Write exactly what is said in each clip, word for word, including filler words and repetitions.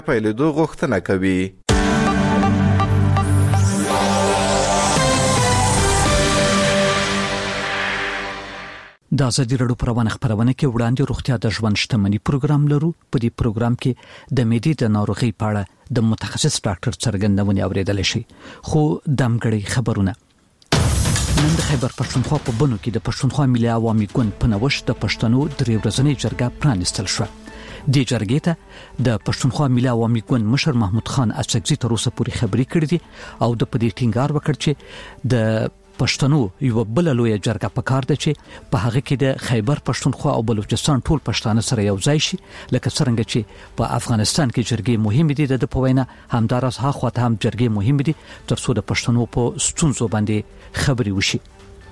پیلېدو غوښتنه کوي. د ازادي راډیو پروانه خبرونه کې وړاندې روغتیا د ژوند شتمنۍ پروګرام لرو. په دې پروګرام کې د معدې د ناروغۍ په اړه د متخصص ډاکټر څرګندونې اوریدل شي. خو دمګړی خبرونه. نن د خیبر پښتونخوا په بنو کې د پښتونخوا ملي عوامي ګوند په نوښت د پښتنو درې ورځنۍ جرګه پرانیستل شو. د جرګې ته د پښتونخوا ملي عوامي ګوند مشر محمود خان اڅکزي تر اوسه پورې خبرې کړې دي او د پدې ټینګار وکړ چې د پښتنو یو بل لوی جرګه پکار ده چې په هغه کې د خیبر پښتونخوا او بلوچستان ټول پښتانه سره یو ځای شي، لکه څنګه چې په افغانستان کې جرګې مهمه دي. د پوینه همدارس ها خواته هم جرګې مهمه دي ترڅو د پښتنو په ستونزو باندې خبري وشي.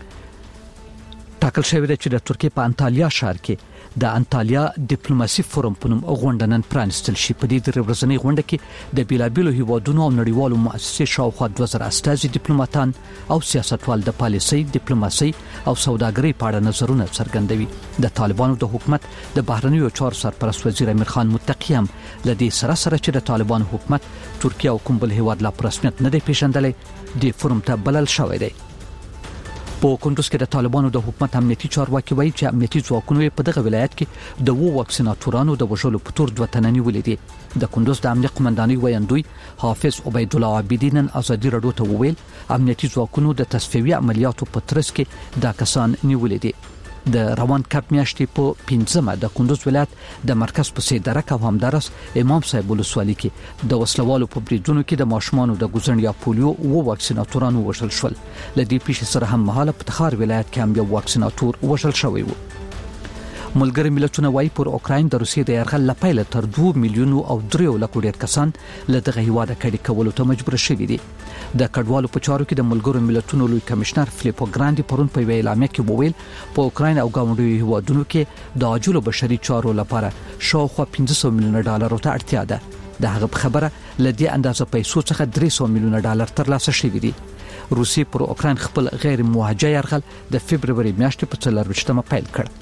ټاکل شوی دی چې د ترکیه په انټالیا ښار کې د انټالیا ډیپلوماسي فورم په نوم غونډه نن پرانستل شي. په دې درې ورځنۍ غونډه کې د بیلابیلو هیوادونو او نړیوالو مؤسسې شاوخوا دوه زره استازي ډیپلوماټان او سیاستوال د پالیسۍ، ډیپلوماسي او سوداګرۍ په اړه نظرونه څرګندوي. د طالبانو د حکومت د بهرنیو چارو سرپرست وزیر امیر خان متقی هم لدې سره سره چې د طالبانو حکومت ترکیه او کوم بل هیواد لا په رسمیت نه دی پیژندلی د فورم ته بلل شوی دی. په کندوز کې د طالبانو د حکومت امنیتي چارواکي وایي چې امنیتي ځواکونو په دغه ولایت کې د وو واکسیناتورانو د وژلو په تور دوه تنه نیولې دي. د کندوز د امنیت قومندانۍ ویاندوی حافظ عبید الله عابدین ازادي راډیو ته وویل امنیتي ځواکونو د تصفیوي عملیاتو په ترڅ کې دا کسان نیولې دي. د روان کپ میاشتې په پنځمه د کندوز ولایت د مرکز په سیدرک او همدارس امام صاحب ولسوالۍ کې د وسلوالو په بریدونو کې د ماشومانو د ګوزن یا پولیو وو واکسیناتورانو وژل شول. لدې پیښې سره هم مهاله په تخار ولایت کې هم یو واکسیناتور وژل شوی و. ملګری ملتونه وايي پر اوکراین د روسیې د یرغل لپاره تر دوه میلیون او درې لک ډیر کسان له دغه هیواده کډی کولو ته مجبور شوي دي. د کډوالو په چارو کې د ملګرو ملتونو لوی کمشنر فلیپو ګراندي پرون په اعلامیه کې وویل په اوکراین او ګاونډیو هیوادونو کې د عاجلو بشري چارو لپاره شاوخوا پنځه سوه میلیونه ډالر ته اړتیا ده. د هغه خبره لدې اندازه پیسو څخه درې سوه میلیونه ډالر ترلاسه شوي دي. روسیې پر اوکراین خپل غیر موجه یرغل د فبرवरी میاشتې په څلرویشتمه پیل کړ.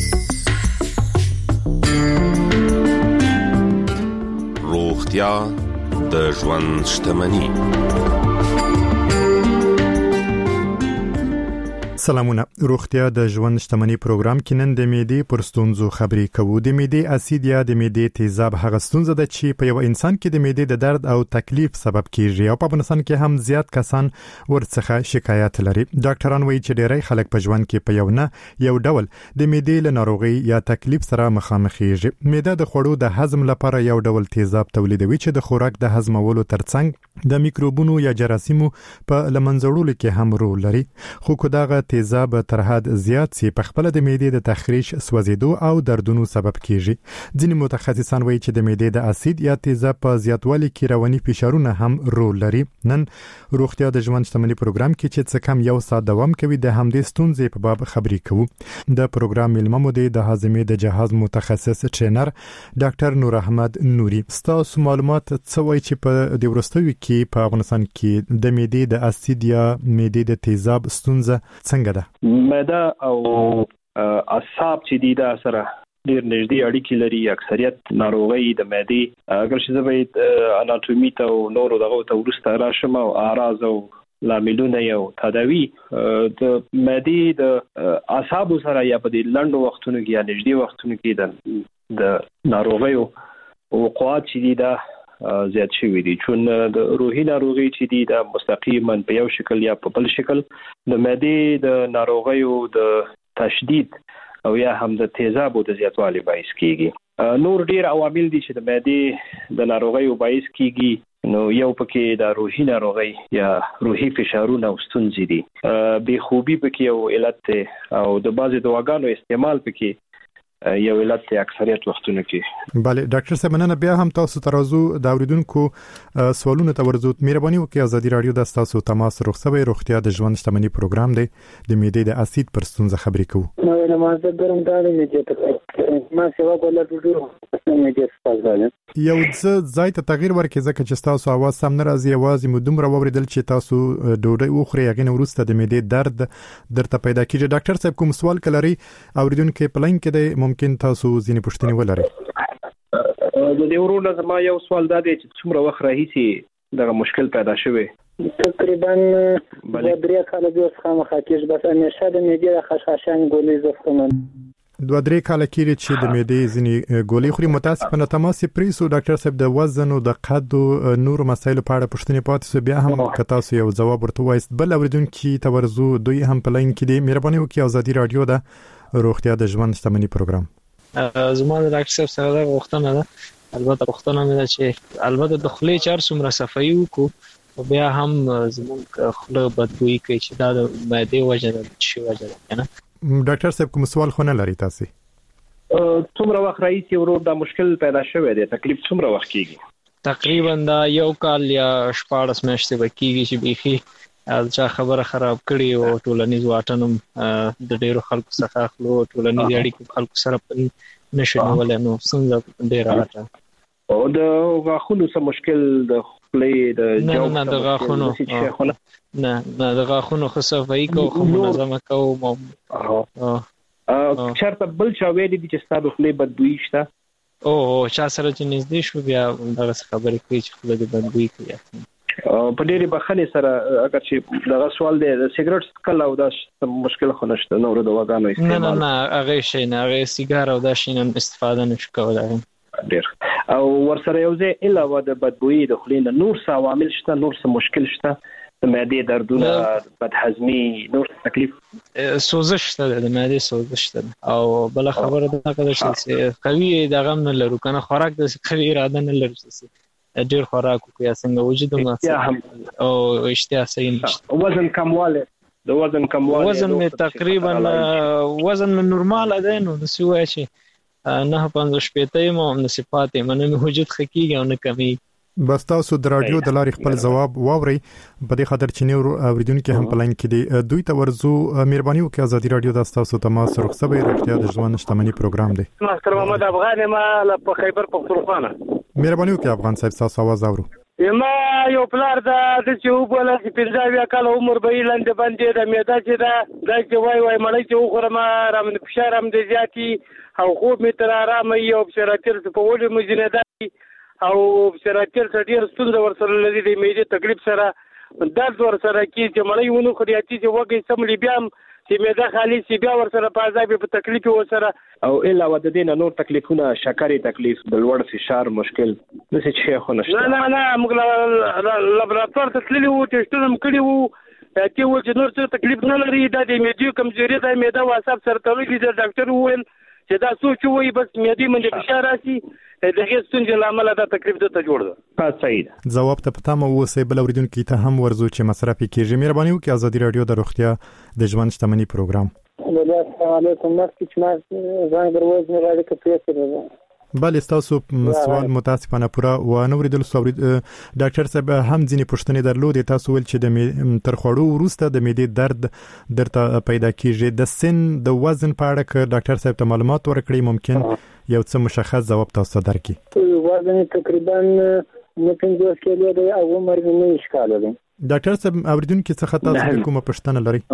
روغتیا د ژوند شتمني. سلامونه. روغتیا د ژوند شتمنۍ پروګرام کې نن د معدې پر ستونزو خبرې کوو. د معدې اسید یا د معدې تیزاب هغه ستونزه ده چې په یو انسان کې د معدې د درد او تکلیف سبب کیږي او په افغانستان کې هم زیات کسان ورڅخه شکایت لري. ډاکټران وایي چې ډېری خلک په ژوند کې په یو نه یو ډول د معدې له ناروغي یا تکلیف سره مخامخ کیږي. معده د خوړو د هضم لپاره یو ډول تیزاب تولیدوي چې د خوراک د هضمولو ترڅنګ د میکروبونو یا جراثیمو په لمنځړولو کې هم رول لري. خو کو دغه تیزاب تر حد زیات سي په خپل د معدې د تخریش، سوځیدو او دردونو سبب کیږي. ځینې متخصصان وایي چې د معدې د اسید یا تیزاب په زیاتوالي کې رواني فشارونه هم رول لري. نن روغتیا د ژوند شتمنۍ پروګرام کې چې څه کم یو ساعت دوام کوي د همدې ستونزې په باب خبرې کوو. د پروګرام ملمه مو د هاضمې د جهاز متخصص ټرینر ډاکټر نور احمد نوري. ستاسو معلومات څه وایي چې په د ورستوي کې په افغانستان کې د معدې د اسید یا معدې د تیزاب ستونزه څنګه ده؟ معده او اعصاب چې دي دا سره ډیر نږدې اړیکې لري. اکثریت ناروغي د معدې اگر چې زه اناتومي ته او نورو دغه ته ورسته راشم او اعراض او لاملونه یو تداوی د معدې د اعصاب سره یا په دې لنډو وختونو کې یا نږدې وختونو کې د د ناروغیو وقوعات چې دي دا زیات شوی دي. چون د روحي ناروغي چې دي دا مستقیما په یو شکل یا په بل شکل د معدې د ناروغیو د تشدید او یا هم د تیزابو د زیاتوالي باعث کیږي. نور ډیر عوامل دي چې د معدې د ناروغیو باعث کیږي. نو یو پکې د روحي ناروغي یا روحي فشارونه او ستونزې دي. بې خوبي پکې یو علت دی او د بعضې دواګانو استعمال پکې یو علت اکثریت وختونو کې. بله ډاکټر صاحب نن بیا هم تاسو ترازو د اوریدونکو سوالونه ته ورزو. مهرباني وکړئ ازادي رادیو د تاسو تماس رخصوي روغتیا د ژوند شتمنۍ پروګرام دی د معدې د اسید پر ستونزه خبرې کوو. نو نه مازه ګرم دالې نه ما سیوا کوله ټوټو مې دې سپارل. یو څه ځای ته تغییر ورکړي ځکه چې تاسو आवाज سم نه راځي. आवाज مو دومره ووریدل چې تاسو ډوډۍ وخوري هغه نه ورسته د معدې درد درته پیدا کیږي. ډاکټر صاحب کوم سوال کلري اوریدونکو په لاین کې دی ممکن تاسو ځینې پوښتنې ولرئ. د دې ورونه زما یو سوال دا دی چې څومره وخت راهیسي دغه مشکل پیدا شوی؟ تقریبا دوه درې کاله به اوس خامخا کېږي، بس همیشه د معدې د خشخاشان ګولۍ زه خورم. دوه درې کاله کېږي چې د معدې ځینې ګولۍ خوري. متاسفانه تماس پریسو ډاکټر صاحب د وزن او د قد او نور مسایلو په اړه پوښتنې پاتې سو، بیا هم که تاسو یو ځواب ورته وایست. بل اوریدونکي ته ورزو دوی هم په لاین کې دي. مهرباني وکړئ ازادي رادیو د روغتیا د ژوند شتمنۍ پروګرام. زما د ډاکټر صاحب سره د غوښتنه ده، البته غوښتنه مې ده چې البته د خولې چار څومره صفایي وکړو، بیا هم زموږ خوله بدبویي کوي چې دا د معدې وجه ده چې وجه ده کنه. ډاکټر صاحب کوم سوال خو نه لري تاسو؟ څومره وخت راځي ورو دا مشکل پیدا شوی دی؟ تکلیف څومره وخت کیږي؟ تقریبا دا یو کال یا شپږ میاشتې وکیږي چې بيخي دا خبره خراب کړي او ټولنیز واټن د ډیرو خلکو څخه خلو ټولنیز اړیکو خلکو سره نشو نیولای، نو څنګه ډیر راځي. او د غاښونو څه مشکل د خپلې د جواب نه د غاښونو نه نه د غاښونو خو صفایي کو خو منظمه کو مو ا چرته بل چا ویلي دي چې ستاسو خپلې بدبوئی شته؟ او چا سره چې نږدې شو بیا دغه خبرې کوي چې خپل د بدبوئی کوي. په ډېری بخښنې سره اگر چې دغه سوال دی د سیګریټ څکل او دا مشکل خو نشته، نور د دواګانو استعمال نه نه نه هغه شي نه، هغه سیګار او دا شي نه استفاده نشو کولای. ډېر او ورسره یو ځای علاوه د بدبوئی د خولې نه نور څه عوامل شته؟ نور څه مشکل شته؟ د معدې دردونه، بدهضمي، نور تکلیف؟ سوزش شته، د معدې سوزش شته. او بل خبره دا کده چې قوي دغه نه لرو کنه، خوراک د قوي اراده نه لرو چې ډیر خوراک کوي څنګه وجود مو او اشتها صحیح نشته. وزن کمواله، د وزن کمواله وزن می تقریبا وزن می نورمال ده، نو د سوای شي نه پنځه شپږ مو هم صفات منه وجود خکیږي او نه کمی. بس تاسو د رادیو د لارې خپل جواب واوري په دې خاطر چې نور اوریدونکو هم په لاین کې دي. دوی ته ورزو مهرباني وکړئ ازادي رادیو د تاسو تماس رخصوي روغتیا د ژوند شتمنۍ پروګرام دی. مستر محمد افغان ما په خیبر پختونخوا. مهرباني وکړئ افغان صاحب تاسو आवाज اورو. ما یو پلار دا د چې وبله چې پنځه کال عمر به لاندې باندې د میدا چې دا د چې وای وای مړی چې وخورم رام فشار هم د زیاتی او خوب می تر آرام یو بشراتل په ولې مجنه او بشراتل ډیر ستونزه ورسره لري د میدې تکلیف سره درد ورسره کی چې مړی ونه خریاتي چې وګي سملی بیا چې میدا خالی سی بیا ورسره په عذاب په تکلیف ورسره او الا ود دینه نور تکلیفونه، شکرې تکلیف، د لوړ فشار مشکل د څه شي خو نشته؟ نه نه نه موږ لابراتوار ته تللی وو، ټیسټونه هم کړي وو، چې و چې نور څه تکلیف نه لري، دا د میدې کمزوري ده، میدا واساب سره تړلې ده. ډاکټر وویل چې دا سوچ وي بس میدې باندې فشار راسي، دغه ستونزې لامل دا تکلیف ته جوړ ده. صحیح ده. جواب ته پته مو وسه بل اوریدونکو ته هم ورزو چې مصرف کیږي. مهرباني وکړئ ازادي رادیو د روغتیا د ژوند شتمنۍ پروګرام. السلام علیکم. مخکې چې ما زنګ دروازه نه راځي کته سره بل تاسو سوال متاسفانه پورا و نه ورېدل سو. ډاکټر صاحب هم ځینې پوښتنې درلودې، تاسو ول چې د تر خوړو وروسته د معدې درد درته پیدا کیږي. د سن د وزن په اړه ک ډاکټر صاحب ته معلومات ورکړي ممکن یو څه مشخص جواب تاسو درکړي. وزن تقریبا نه پنځوس کیلو دی او عمر مې نه ښکاله دی. ډاکټر صاحب اوریدونکو څخه تاسو کومه پوښتنه لري؟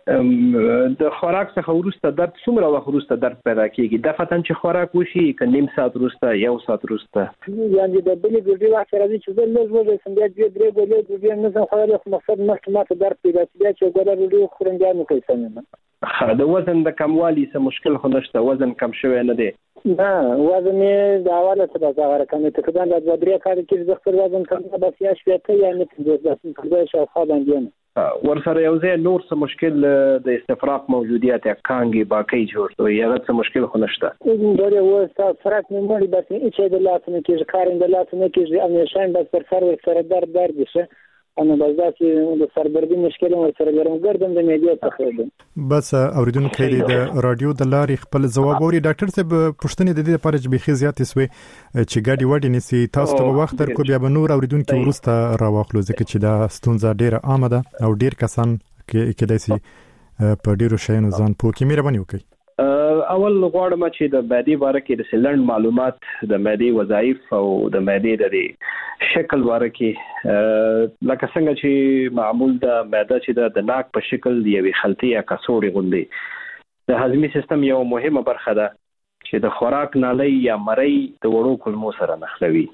د خوراک څخه وروسته درد څومره وخت وروسته درد پیدا کیږي؟ د فتن چې خوراک وشي ک نیم ساعت وروسته، یو ساعت وروسته؟ یعنی د بلې ګډي وخت راځي چې زه لږ وځم سم بیا دې درې ګولې د دې نه څنګه خو له مقصد مخکې ماته درد پیدا کیږي چې ګولې ورو خورم بیا نه کوي څنګه. د وزن د کموالي څه مشکل خو نشته؟ وزن کم شوی نه دی؟ نه وزن یې د اواله څخه ځای کم تقریبا د درې کال کې د خپل وزن کم بس یا شویته یعنی د څه شاو خا باندې ورسره یو ځای نور څه مشکل د استفراغ موجودیت یا کانګي باقي جوړ وي، هغه څه مشکل خو نشته؟ دا یو څه فرق نه مړي بس چې د لاسونو کې کارند لاسونو کې همیشه بس پر سر سره درد درد شي انا بس دا چې د سردردي مشکل ورسره لرم ګردم د میډیا څخه. بس اوریدونکو د رادیو د لارې خپل جواب اوري. ډاکټر صاحب پوښتنه د دې لپاره چې بيخي زیاتې سوې چې ګاډي وډي نسی تاسو ته وخت درکو بیا به نور اوریدونکو ورسته راوخلو ځکه چې دا ستونزه ډیره عامه ده او ډیر کسان کې کېدای شي په ډیرو شیانو ځان پوکي. مهرباني وکړئ. اول غواړم چې د معدې باره کې د سلند معلومات، د معدې وظایف او د معدې د شکل باره کې، لکه څنګه چې معمول د معده چې د ناک په شکل دی یوې خلطې یا کڅوړې غوندې د هضمي سیستم یو مهمه برخه ده چې چې د خوراک نالۍ یا مرۍ د وړو کولمو سره نښلوي.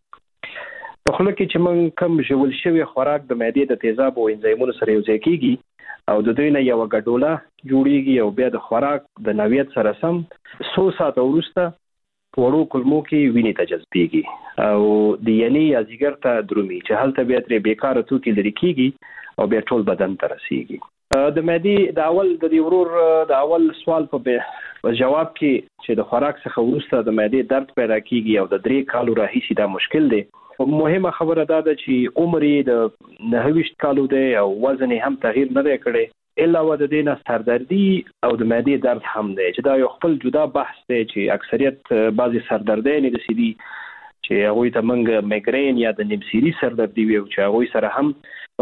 په خوله کې چې موږ کم ژول شوی خوراک د معدې د تیزاب او انزایمونو سره یوځای کیږي او د دوی نه یو ګډوله جوړیږي او بیا د خوراک د نوعیت سره سم څو ساعت وروسته وړو کولمو کې وینې ته جذبېږي او د ینې یا ځیګر ته درومي چې هلته بیا ترې بیکاره توکي لرې کیږي او بیا ټول بدن ته رسیږي. د معدې د اول د دې ورور د اول سوال په جواب کې چې د خوراک څخه وروسته د معدې درد پیدا کیږي او د درې کالو راهیسې دا مشکل دی. مهمه خبره دا ده چې عمر یې د نهه ویشت کالو دی او وزن یې هم تغییر نه دی کړی الا و د دې نه سردردي او د معدې درد هم دی چې دا یو خپل جدا بحث دی چې اکثریت بعضی سردردي نه دي سيدي چې هغه ته منګ میګرین یا د نمسيري سردردي وي چې هغه سره هم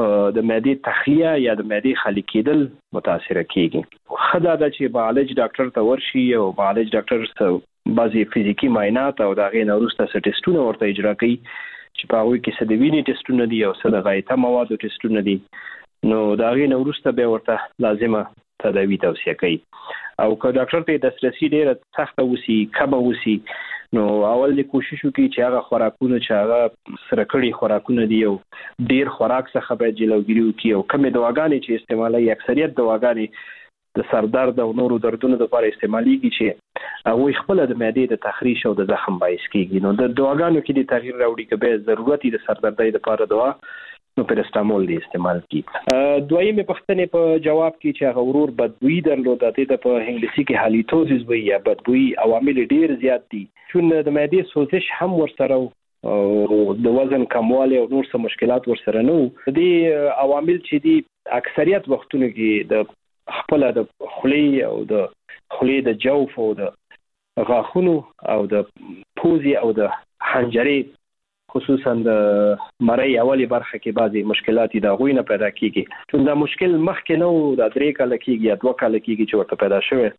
د معدې تخلیه یا د معدې خالي کېدل متاثر کیږي. خدا دا چې معالج ډاکټر ته ورشي او معالج ډاکټر ته بعضی فزیکی معاینات او دا غي نورسته ټیسټونه ورته اجرا کوي چې په هغه کې څه د وینې ټیسټونه دي او څه د غایطه موادو ټیسټونه دي نو دا غي نورسته به ورته لازمه تداوی توصیه کوي او که ډاکټر ته د دسترسي ډیره سخته وسی کبه وسی نو اول دې کوشش وکړي چې هغه خوراکونه چې هغه سره کړي خوراکونه دي او ډیر خوراک څخه به جلوګیری وکړي او کمې دواګانې چې استعمالي اکثریت دواګانې د سردرد او نورو دردونو لپاره استعماليږي چې هغه خپل د معدې د تخریش او د زخم باعث کیږي. نو د دواګانو کې د تغییر راوړي که به ضرورت د سردردۍ لپاره دوا نو پرستامول دی استعمال کی. دویمه پښتنې په جواب کې چې هغه ورور بدبوئی درلوده د په انګلیسي کې هالیټوزیس وی یا بدبوئی عوامل ډیر زیات دي چې د معدې سوزش هم ورسره او د وزن کموالی او نور څه مشکلات ورسره نه وو. د عوامل چې دي اکثریت وختونو کې د خپل د خلی او د خلی د جوف او د غاښونو او د پوزي او د حنجرې خصوصا د مرۍ اولی برخه کې بعضی مشکلات د غوینه پیدا کیږي چې دا مشکل مخکې نو د درې کال کېږي یا دوه کال کېږي چې ورته پیدا شوی.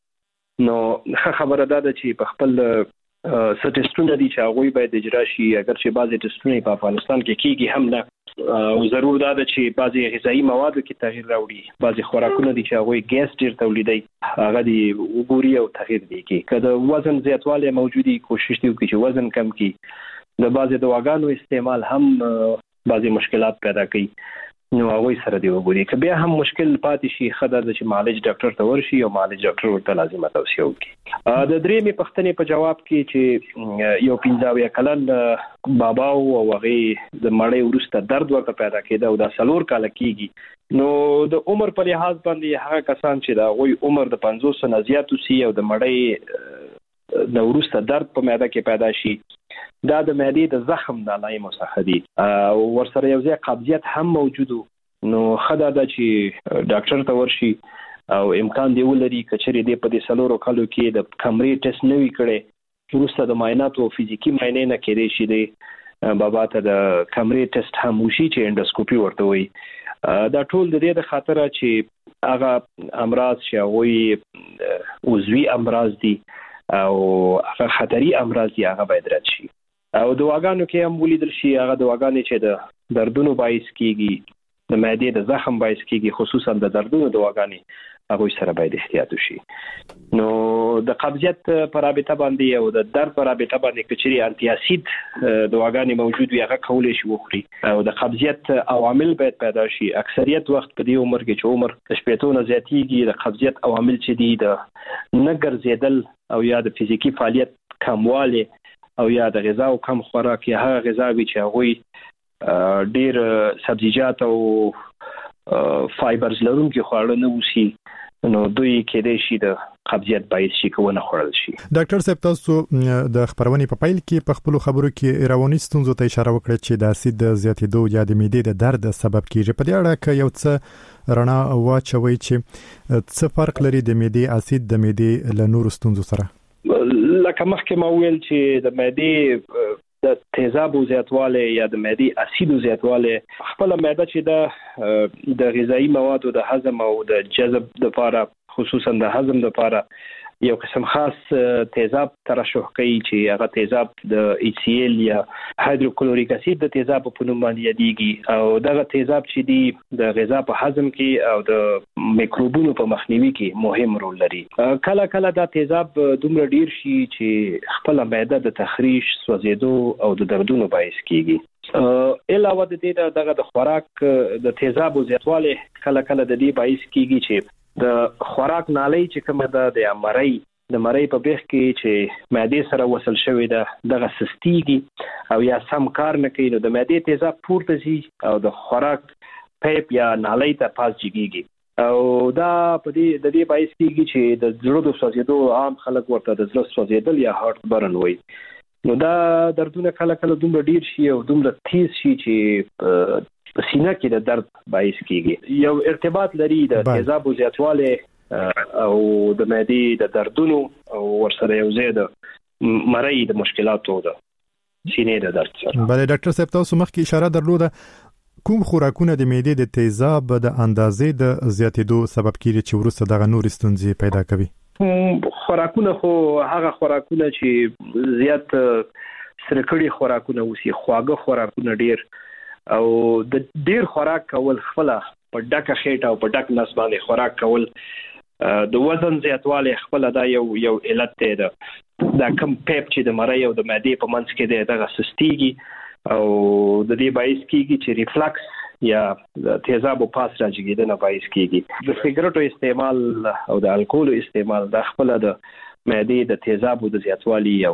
نو خبره ده چې په خپل سټیسټونه دي چې هغه باید اجرا شي اگر چې بعضی ټیسټونه په افغانستان کې کېږي هم نه او ضرور ده چې بعضی غذایی موادو کې تغییر راوړي بعضی خوراکونه دي چې هغه ګیس ډیر تولیدي هغه دی وګوري او تغییر دي کې کله وزن زیاتوالی موجودي کوشش دی چې وزن کم کړي. د بعضی دواګانو استعمال هم بعضی مشکلات پیدا کوي نو هغه سره دی وګوري که بیا هم مشکل پاتې شي خدای د چې معالج ډاکټر ته ورشي او معالج ډاکټر ورته لازمه توصیه وکړي. د درېمې پښتنې په جواب کې چې یو پنځاویا کلن بابا او هغه د مړې ورسته درد ورته پیدا کېده او دا څلور کال کېږي نو د عمر په لحاظ باندې هغه کسان چې دا غوي عمر د پنځوس نه زیات وسی او د مړې د ورسته درد په معده کې پیدا شي دا د معدې د زخم د علایمو څخه دي او ورسره یو ځای قبضیت هم موجود نو خدای دا چې ډاکټر ته ورشي او امکان دی ولري کچري دی په دې سلورو کالو کې د کمرې ټیسټ نه وی کړي وروسته د معاینات او فزیکی معاینې نه کېدې شي دی بابا ته د کمرې ټیسټ هم وشي چې انډوسکوپي ورته وي. دا ټول د دې د خاطر چې هغه امراض چې هغه عضوي امراض دي او هغه خطري امراض دي هغه باید رد شي او دواګانو کې هم ولیدل شي هغه دواګانې چې د دردونو باعث کیږي د معدې د زخم باعث کیږي خصوصا د دردونو دواګانې هغه سره باید احتیاط وشي. نو د قبضیت پر رابطه باندې او د درد پر رابطه باندې کچري انټي اسید دواګانې موجود وي هغه کولای شي وخوري او د قبضیت عوامل باید پیدا شي. اکثریت وخت په دې عمر کې چې عمر شپږ نه زیاتیږي د قبضیت عوامل چې دي د نګر زیدل او یا د فزیکی فعالیت کموالی او یا د غذا او کم خوراک یا هغه غذاوي چې هغه ډیر سبزیجات او فایبرز لرونکي خواړه نه وسی نو دوی کېدای شي د قبضیت باعث شي کوونه خورل شي. ډاکټر صاحب تاسو د خبرونې په پیل کې په خپل خبرو کې رواني ستونزو ته اشاره وکړه چې د اسید د زیاتېدو یا د معدې د درد سبب کیږي. په دې اړه کې یو څه رڼا واچوي چې څه فرق لري د معدې اسید د معدې له نورو ستونزو سره؟ لکه مخکې ما ویل چې د معدې د تیزابو زیاتوالی یا د معدې اسیدو زیاتوالی خپل معده چې د د غذایی موادو د هضم او د جذب لپاره خصوصا د هضم لپاره یو قسم خاص تیزاب ترشح کوي چې هغه تیزاب د ایچ سی ال یا هایدروکلوریک اسید د تیزاب په نوم باندې یادېږي او دغه تیزاب چې دی د غذا په هضم کې او د میکروبونو په مخنیوي کې مهم رول لري. کله کله دا تیزاب دومره ډیر شي چې خپل معده د تخریش، سوځېدو او د دردونو باعث کیږي. علاوه د دې دغه د خوراک د تیزاب زیاتوالی کله کله د دې باعث کیږي چې د خوراک نالۍ چې کومه ده د مړۍ د مړۍ په بیخ کې چې معدې سره وصل شوی ده دغه سستیږي او یا سم کار نه کوي، نو د معدې تیزاب پورته ځي او د خوراک پیپ یا نالۍ ته پاس جګیږي او دا په دې د دې باعث کیږي چې د زړه د سوځېدو عام خلک ورته د زړه سوځېدل یا هارت برن وایي. نو دا دردونه کله کله دومره ډیر شي او دومره تیز شي چې په سینه کې د درد باعث کیږي. یو ارتباط لري د تیزابو زیاتوالی او د معدې د دردونو او ورسره یو ځای د مړۍ د مشکلاتو د سینې د درد سره. بله ډاکټر صاحب تاسو مخکې اشاره درلوده کوم خوراکونه د معدې د تیزاب د اندازې د زیاتېدو سبب کیږي چې وروسته دغه نور ستونزې پیدا کوي؟ خوراکونه خو هغه خوراکونه چې زیات سرکړي خوراکونه وسی، خواږه خوراکونه ډیر او د ډیر خوراک کول خپل په ډکه خېټه او په ډک نس باندې خوراک کول د وزن زیاتوالی خپل دا یو یو علت دی. دا کم پیپ چې د مړۍ او د معدې په منځ کې دی دغه سستیږي او د دې باعث کیږي چې ریفلکس یا د تیزابو پاس راځي باعث کیږي. د سیګریټو استعمال او د الکول استعمال د خپل د معدې د تیزابو د زیاتوالی او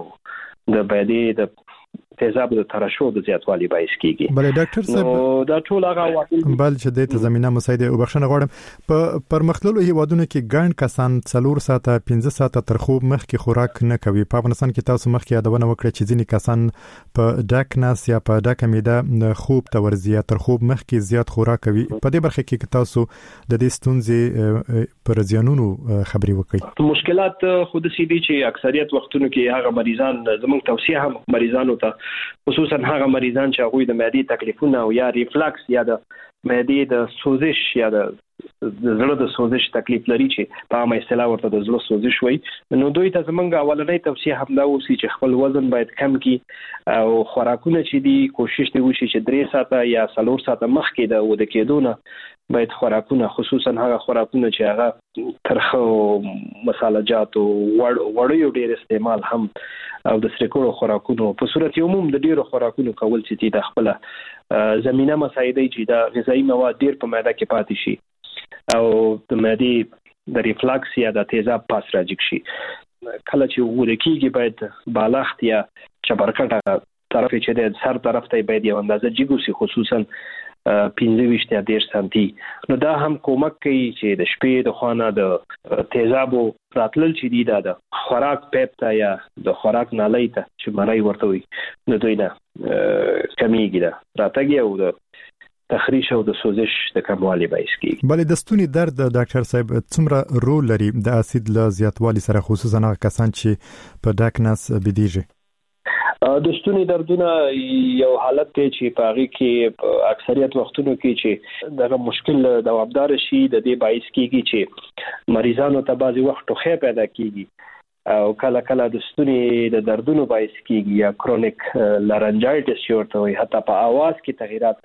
د معدې د تیزابو د ترشح د زیاتوالی باعث کیږي. بله ډاکټر صاحب دا ټول هغه عوامل بل چې د زمينه مساعده او بخښنه غواړم په پرمختللو هیوادونو کې ګڼ کسان څلور ساعته پنځه ساعته تر خوب مخکې خوراک نه کوي. په افغانستان کې تاسو مخکې یادونه وکړه چې ځینې کسان په ډک نس یا په ډک معده خوب ته ورځي تر خوب مخکې زیات خوراک کوي. په دې برخه کې تاسو د دې ستونزې پر زیانونو خبري وکړئ. مشکلات خود سي دي چې اکثریت وختونو کې هغه مریضان زموږ توصیه هم مریضانو ته خصوصا هغه مریضان چې هغه د معدې تکلیفونه او یا ریفلکس یا د معدې د سوزش یا د زړه د سوزش تکلیف لري چې په عامه اصطلاح ورته د زړه سوزش وایي، نو دوی ته زمونږ اولنۍ توصیه همدا اوسي چې خپل وزن باید کم کړي او خوراکونه چې دي کوشش دی وشي چې درې ساعته یا څلور ساعته مخکې د وده کېدو نه باید خوراکونه خصوصا هغه خوراکونه چې هغه ترخه مساله‌جات او وړیو ډیر استعمال هم او د سرکړو خوراکونو په صورت عموم د ډیرو خوراکونو کول چې د خپل زمينه مساعده چې د غذایی مواد ډیر په معده کې پاتې شي او د معدې د ریفلکس یا د تیزاب پاس راځي شي. کله چې وګورئ کېږي باید بالښت یا چبرکټه طرف چې د سر طرف ته باید یو اندازه جګوسي خصوصا پنځه ویشت یا ډیر سانتي. نو دا هم کومک کوي چې د شپې د خوانه د تیزابو راتلل چې دی دا د خوراک پیپ ته یا د خوراک نالۍ ته چې مړۍ ورته وي نو دوی نه کمیږي دا راتګي او د تخریش او د سوزش د کموالي باعث کیږي. بلې د ستوني درد ډاکټر صاحب څومره رول لري د اسید له زیاتوالي سره خصوصا هغه کسان چې په ډاک نس بيدیږي؟ د ستوني دردونه یو حالت دی چې په هغه کې اکثریت وختونو کې چې دغه مشکل دوامدار شي د دې باعث کیږي چې مریضانو ته بعضي وخت ټوخی پیدا کیږي او کله کله د ستوني د دردونو باعث کیږي یا کرونیک لارنجایټس ورته وي، حتی په आवाज کې تغیرات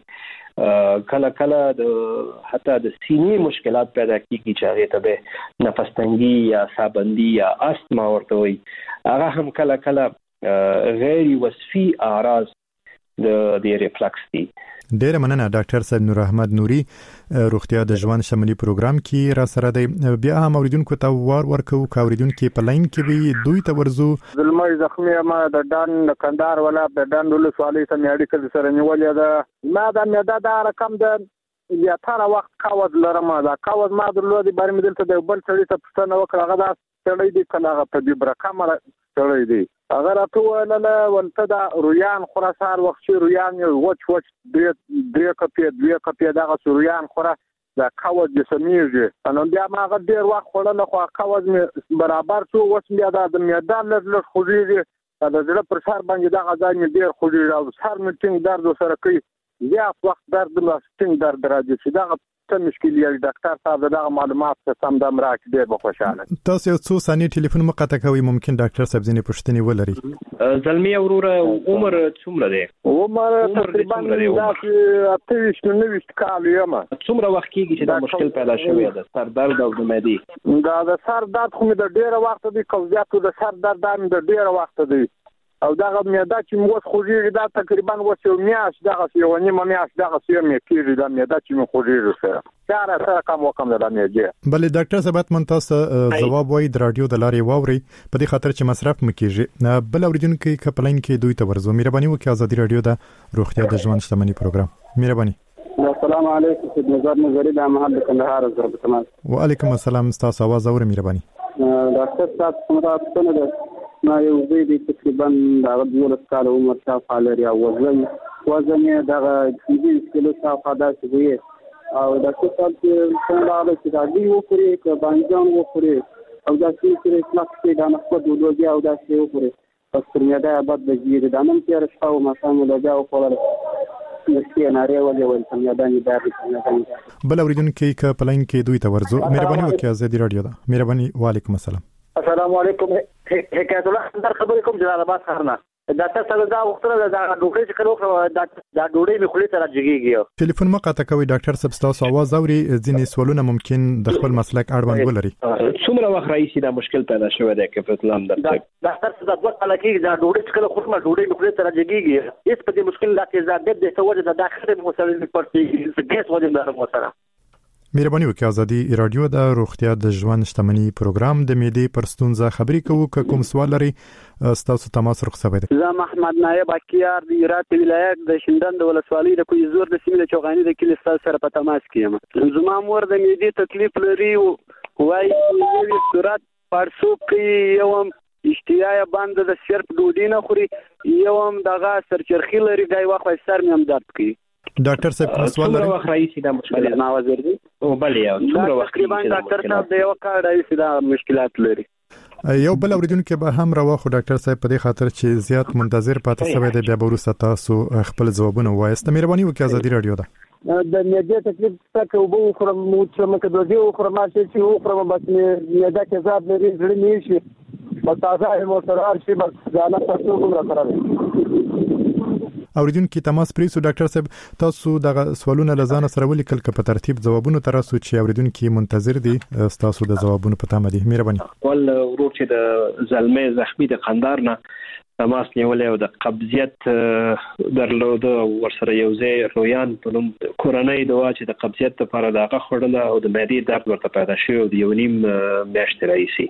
راځي، کله کله د حتی د سینې مشکلات پیدا کیږي چې هغه ته به نفس تنګي یا سابندي یا استما ورته وي. هغه هم کله کله غیر وصفي اعراض د د ریفلکس دي. ډیره مننه ډاکټر صاحب نور احمد نوري روغتیا د ژوند شمولي پروګرام کې را سره دی. بیا هم اوریدونکو ته وار ورکو کا اوریدونکو په لاین کې وي دوی ته ورزو. زلمې زخمي ما د ډان کندهار ولا د ډان ول سوالي ته میډیکل سره نیولې ده ما د میدا دا رقم د یا تر وخت کاوز لرم دا کاوز ما درلودي بار مې دلته د بل سړي ته پښتنه وکړه هغه دا سړی دی کله په دې برکه مر سړی دی اگر اته ولا ولته دا رویان خراسان وخت رویان وچ وچ درې درې کپی درې کپی دا رویان خورا دا کاوز جسمیږي نو بیا ما غ ډیر وخت خورل خو کاوز می برابر شو وس بیا دا د میدان لږ خوږیږي دا زړه پر سر باندې دا غځای می ډیر خوږیږي او سر می ټینګ درد سره کوي زیات وخت درد لا ټینګ درد راځي چې دا څه مشکل یې ډاکټر صاحب دا معلومات سم د امراک ډېر به خوشاله. تاسو یو څو ثانیې ټلیفون مقطع کوي، ممکن ډاکټر صاحب ځینې پوښتنې ولري. زلمی وروره عمر څومره دی؟ عمر تقریبا اته نو نو کال یم. څومره وخت کېږي چې دا مشکل پیدا شوی دی، سر درد او د معدې؟ دا د سر درد خو مې د ډېر وخت دی، قوزیاتو د سر درد هم د ډېر وخت دی، او دغه معده چې موږ خوږیږي دا تقریبا وڅ یو میاشت دغه یو نیمه میاشت دغه سیمه مې کېږي دا معده چې مې خوږیږي سره سره سره کوم وکم د معده. بلې ډاکټر صاحب من تاسو جواب وایي د رادیو د لارې واوري په دې خاطر چې مصرف مکیږي. بل اوریدونکو کپلین کې دوی ته ورزو مهرباني وکړئ ازادي رادیو د روغتیا د ژوند شتمنۍ پروګرام. مهرباني. السلام علیکم خدمت نظر نظری د محمد کندهار زرب تماس. وعلیکم السلام تاسو आवाज اورئ مهرباني. ډاکټر صاحب څنګه تاسو نه ما یو زیدي تقریبا دا دولس کال عمر شاوخوا لري او وزن وزن یې دغه پنځه کیلو شاوخوا داسې دی او ډاکټر صاحب څنګه راغلی چې دا دی وکړي که بانجان وکړي او داسې کړي کلاک کې دا نه خو دولوګي او داسې وکړي پس پر معده بد بجیر دا نن تیر شپه او مسام لږه وکړل نشي ناره ولې ول څنګه باندې دا بل اوریدونکو کې پلاین کې دوی ته ورزو مهرباني وکړئ ازادي رادیو دا مهرباني. وعلیکم السلام. السلام علیکم. حکایت الله در خبرې کوم جلال آباد ښار نه ډاکټر صاحب دا وختونه دا ډوډۍ چې کړو دا دا ډوډۍ مې خولې ته راځيږي. ټلیفون مقطع کوي ډاکټر صاحب تاسو आवाज اوري ځینې سوالونه ممکن د خپل مسلک اړوند ولري. څومره وخت راځي دا مشکل پیدا شوی دی کفایت الله در ډاکټر صاحب دا وخت لکه دا ډوډۍ چې کړو خو ما ډوډۍ مې خولې ته راځيږي هیڅ په دې مشکل لا کې زیات د توجه د داخله مو سره پرتې ګیس وجه نه مو سره. مهرباني وکړئ ازادي رادیو د روغتیا د ژوند شتمنۍ پروګرام د معدې پر ستونزه خبرې کوو. که کوم سوال لري تاسو تماس رخصوي دي. زه محمد نایب اکیار د هرات ولایت د شندن د ولسوالۍ د کوی زور د سیمې د چوغانی د کلی ستاسو سره په تماس کې یم. زما مور د معدې تکلیف لري وایي چې صورت پړسو کې یوم اشتیا باندې د شرپ ډوډۍ نه خوري یوم دغه سرچرخي لري دای وخت سر مې هم درد کوي. ډاکټر صاحب کوم سوال لري؟ څومره وخت راځي دا مشکل ما وزیر دي او بل یو څومره وخت تقریبا ډاکټر صاحب د یو کار راځي دا مشکلات لري. یو بل اوریدونکو به هم راوخو ډاکټر صاحب په دې خاطر چې زیات منتظر پاتې شوی دی بیا وروسته تاسو خپل ځوابونه وایست. مهرباني وکړئ ازادي رادیو دا د معدې تکلیف څخه وبو خورم مو چې مکه د دې خورم چې یو خورم بس معده کې زاد لري زړه نه شي بس تازه مو سره شي بس ځاله تاسو کوم را کړی. اوریدونکو تماس پریسو ډاکټر صاحب تاسو دغه سوالونه لزان سره ولیکل ک په ترتیب ځوابونه تراسو چې اوریدونکو منتظر دي تاسو د ځوابونو په تمه دي. مهرباني. ول ورور چې د زلمې زخمی د قندار نه تماس نیولې او د قبضیت درلود ورسره یو ځای رویان په نوم کورنۍ دوا چې د قبضیت لپاره دغه خورله او د معدې درد ورته پیدا شوی دی یو نیم میاشت راځي.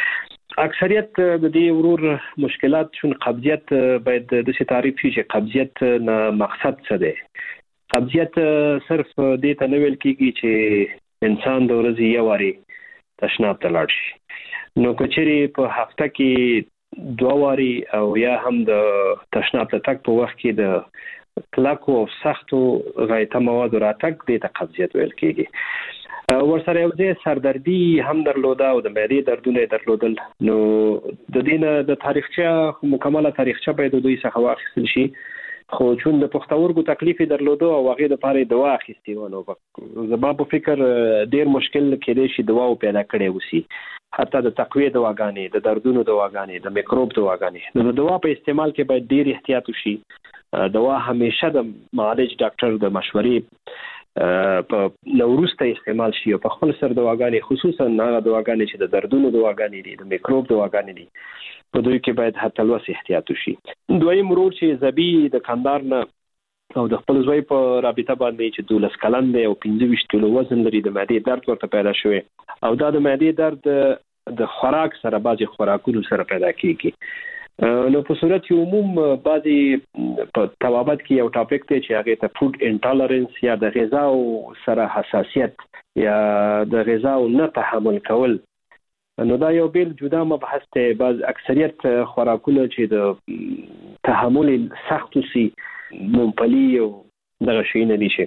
اکثریت د دې ورور مشکلات شون قبضیت باید د څه تعریف شي چې قبضیت نه مقصد څه دی. قبضیت صرف دې ته نه ویل کیږي چې انسان د ورځې یو واري تشناب ته لاړ شي. نو کچري په هفته کې دوه واري او یا هم د تشناب ته تک په وخت کې د کلاکو او سختو غایطه مواد راتګ دې ته قبضیت ویل کیږي. ورسره یو ځای سردردي هم درلوده او د معدې دردونه درلودل. نو د دینه د تاریخچه مکمله تاریخچه باید دوی څخه واخیستل شي خو چون د پښتورګو تکلیف درلوده او هغه د پاره دوا اخیستي ونه زما په فکر ډیر مشکل کېدای شي دوا پیدا کړي وسی حتی د تقویه دواګانې د دردونو دواګانې د میکروب دواګانې نو د دوا په استعمال کې باید ډیر احتیاط وشي. دوا همیشه د معالج ډاکټر د مشورې په نوروسته استعمال شي او په خپل سر دواګانې خصوصا هغه دواګانې چې د دردونو دواګانې دي د میکروب دواګانې دي په دوی کې باید حتی لوس احتیاط وشي. دویم ورور چې زبی د کندار نه او د خپل زوی په رابطه باندې چې دولس کلن دی او پنځه ویشت کیلو وزن لري د معدې درد ورته پیدا شوی او دا د معدې درد د خوراک سره بعضي خوراکونو سره پیدا کیږي. نو په صورت عموم بعضي په توابت کې یو ټاپک دی چې هغه ته فود انټالرنس یا د غذا سره حساسیت یا د غذا نه تحمل کول. نو دا یو بیل جدا مبحث ته بعض اکثریت خوراکونه چې د تحمل سخت سي ممپلی او دغه شی نه دي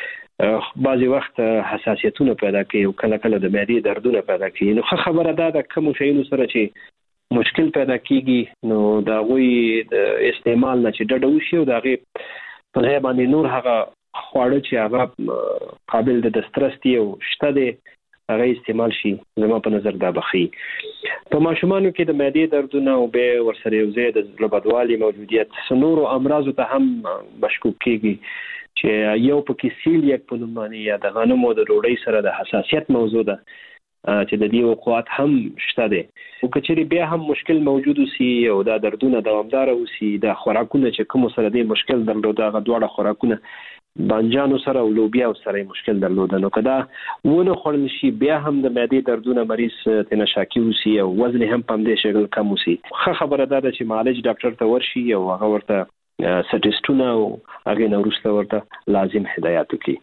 شي بعضی وخت حساسیتونه پیدا کوي او کله کله د معدې دردونه پیدا کوي. نو خبره ده د کوم شیونو سره چې مشکل پیدا کیږي نو دا غوي د استعمال نه چې ډډه وشي او دا غي په ځای باندې نور هغه خواړه چې هغه قابل د دسترس دي او شته دي هغه استعمال شي. زما په نظر دا بخي. په ماشومانو کې د معدې دردونه او به ورسره یو ځای د زړه بدوالي موجودیت سنورو امراضو ته هم مشکوک کیږي چې یو پکې سیلیاک په نوم باندې یا د غنمو د ډوډۍ سره د حساسیت موضوع ده چې د دې وقوعات هم شته دي. او کچري بیا هم مشکل موجود وسی او دا دردونه دوامدار وسی د خوراکونو چې کوم سره د مشکل درلود هغه دوړه خوراکونه بانجانو سره او لوبیا سره مشکل درلود نو کدا ونه خورل شي بیا هم د معدې دردونه مریض تنه شاکی وسی او وزن هم پم دې شغل کم وسی. خه خبره ده چې معالج ډاکټر ته ورشي او هغه ورته سټیسټونه او هغه نو وروسته ورته لازم هدایت وکړي.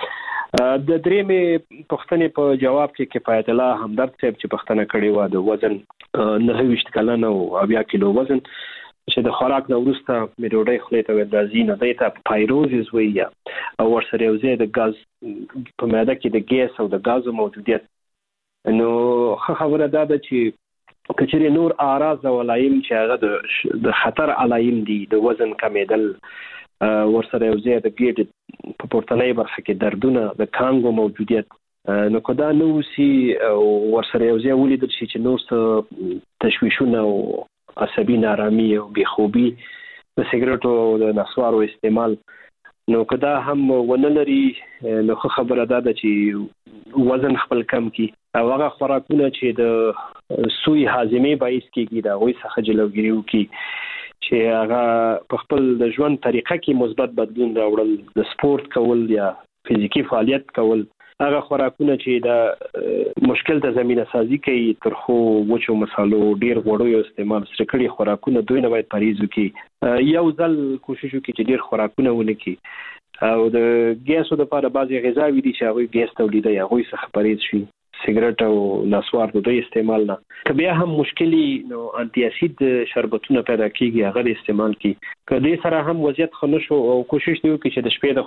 د درېمې پښتنې په جواب کې کفایت الله همدرد صاحب چې پښتنه کړې و د وزن نه ویشت کلن او بیا کیلو وزن چې د خوراک نو وروسته مې ډوډۍ خولې ته ورځي نه دی ته پایروزز وی او ورسره یو ځای د غاز په معده کې د ګیس او د غازو موجودیت نو خبره ده چې کچري نور اعراض او علایم چې هغه د خطر علایم دي د وزن کمیدل ورسره یو ځای د ګیډ په پورتنۍ برخه کې دردونه د کانګو موجودیت نو کدا نو سي ورسره یو ځای ولیدل شي چې نور څه تشویشونه او عصبي نارامي او بېخوبي د سیګریټو او د نسوارو استعمال نو کدا هم ونه لري نو خبره ده چې وزن خپل کم کی او هغه خوراکونه چې د سوی هاضمه باعث کیږي دا وایي څخه جلوګیری وکي چې هغه په خپل د ژوند طریقه کې مثبت بدلون راوړل د سپورت کول یا فزیکی فعالیت کول هغه خوراکونه چې د مشکل ته زمينه سازي کوي ترخو وچو مصالو ډیر غوړو استعمال سره کړي خوراکونه دوی نه باید پریز وکړي. یو ځل کوشش وکړي چې ډیر خوراکونه ونکړي او د ګیسو لپاره بعضي غذاوي دي چې هغه ګیس تولیدي هغه څخه پریز شي. سیګریټ او نسوار د دوی استعمال نه کبه هم مشکلی نو انټي اسید شربتونه پیدا کیږي هغه استعمال کی کدی سره هم وضعیت خنشو او کوشش دی چې د شپې د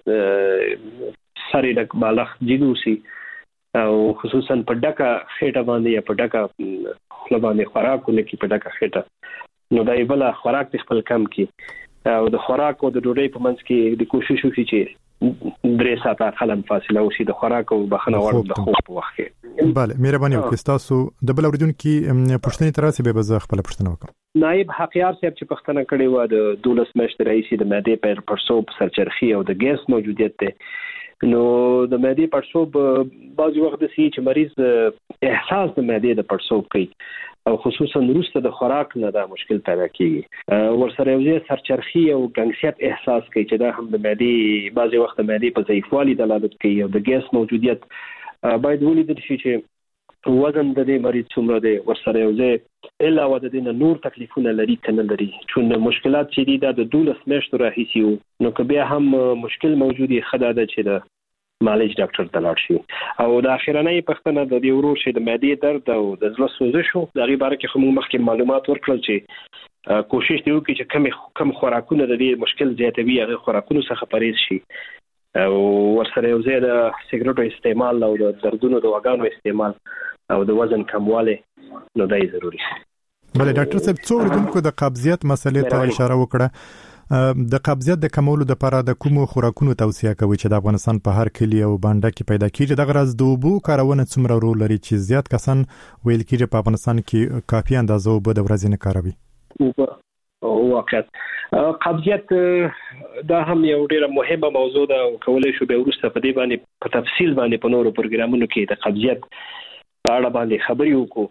خانه سری د بالغ جدوسی او خصوصا په ډکه خېټه باندې یا په ډکه خپل باندې خوراکونه کې په ډکه خېټه نو دای بل خوراک خپل کم کی او د خوراک او د ډوډۍ په منځ کې د کوشش وکړي چې درې ساعته قلم فاصله وشي د خوراک او بخنه ور د خوب په وخت کې. bale مهرباني وکړئ تاسو د بل اوریدون کې پښتني تراسي به بز خپل پښتنه وکم. نائب حقیار صاحب چې پښتنه کړي و د دولس مشت رئیس د معدې پر پرسوب سرچرخي او د ګیس موجودیت ته نو د معدې پرسوب بعض وخت د سي چې مریض احساس د معدې د پرسوب کوي او خصوصا وروسته د خوراک نه دا مشکل پیدا کیږي ورسره یو ځای سرچرخي او ګنګسیت احساس کوي چې دا هم د معدې بعض وخت د معدې په ضعیفوالي دلالت کوي او د ګیس موجودیت باید ولیدل شي چې وزن د دې مریض څومره دی ورسره یو ځای الا و د دې نور تکلیفونه لري کنه لري چون مشکلات چې دي د دولس میاشتو راهیسي نو که بیا هم مشکل موجودي خدای د چې د معالج ډاکټر ته لاړ شي او د اخیرنۍ پښتنه د دې ورو شي د معدې درد او د زړه سوزش او د غي باره کې خو موږ مخکې معلومات ورکړل چې کوشش دی وکړي چې کم کم خوراکونه د دې مشکل زیاتوي هغه خوراکونو څخه پرهیز شي او ورسره یو ځای د سیګریټو استعمال او د دردونو د وګانو استعمال او د وزن کمواله نو دای ضروری. بله ډاکټر صاحب څو ورته د قبضیت مسلې ته اشاره وکړه د قبضیت د کمولو لپاره د کومو خوراکونو توصیه کوي چې د افغانستان په هر کلی او بانډه کې پیدا کیږي د غرض د اوبو کارونه څومره رول لري چې زیات کسان ویل کیږي په افغانستان کې کافي اندازه اوبه د ورځې نه کاروي. او واقعیت قبضیت دا هم یو ډیره مهمه موضوع ده او کولای شو به ورسته په دې باندې په تفصیل باندې په نورو پروګرامونو کې د قبضیت په اړه باندې خبرې وکړو.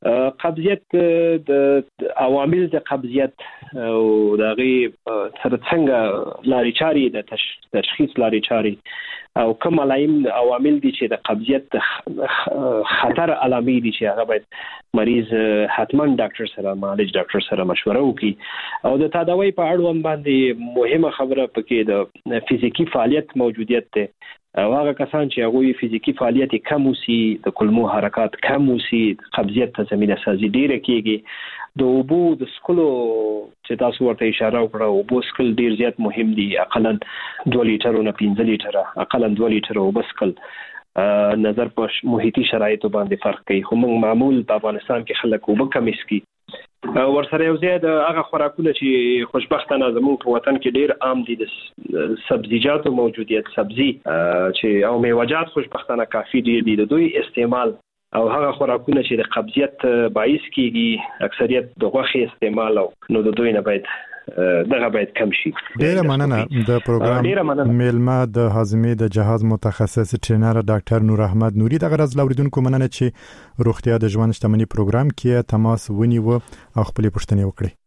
قبضیت د عوامل د قبضیت او د غي سره څنګه لاري چاري د تشخیص لاري چاري او کوم علایم عوامل دي چې د قبضیت خطر علامې دي چې هغه باید مریض حتما ډاکټر سره معالج ډاکټر سره مشوره وکړي او د تداوی په اړه باندې مهمه خبره پکې د فزیکی فعالیت موجودیت ده او هغه کسان چې هغه فزیکی فعالیت کم وسی د کولمو حرکات کم وسی قبضیت ته زمينه سازي ډیره کیږي د اوبو د سکلو چې تاسو ورته اشاره وکړه اوبو سکل ډیر زیات مهم دي اقلا دوه لیټر نه پنځه لیټر اقلا دوه لیټر اوبو سکل نظر په محیطي شرایطو باندې فرق کوي خو موږ معمول په افغانستان کې خلک اوبه کم اسکي ورسره یو ځای د هغه خوراکونه چې خوشبختانه زموږ په وطن کې ډیر عام دي د سبزیجاتو موجودیت سبزی چې او میوه‌جات خوشبختانه کافي دي د دوی استعمال او هغه خوراکونه چې د قبضیت باعث کیږي اکثریت د غوښې استعمال او نو د دوی نه باید دغه باید کم شي. ډیره مننه. د پروګرام میلمه د هاضمې د جهاز متخصص ټرینر ډاکټر نور احمد نوري دغه راز لوریدونکو مننه چې روغتیا د ژوند شتمنۍ پروګرام کې تماس ونیو او خپل پوښتنې وکړي.